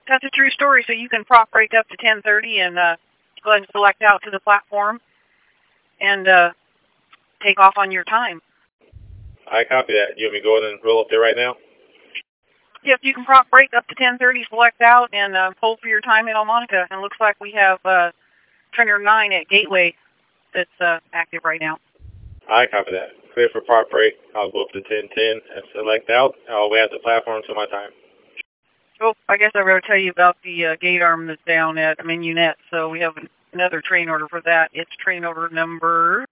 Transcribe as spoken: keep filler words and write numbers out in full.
That's a true story. So you can prop brake up to ten thirty and uh, go ahead and select out to the platform and uh, take off on your time. I copy that. You want me to go ahead and roll up there right now? Yep, you can prop brake up to ten thirty, select out, and uh, hold for your time in Almonica. And it looks like we have uh, Trainer nine at Gateway that's uh, active right now. I copy that. Clear for prop brake. I'll go up to ten ten and select out. I'll wait at the platform until my time. Oh, I guess I better tell you about the uh, gate arm that's down at Minunette. So we have another train order for that. It's train order number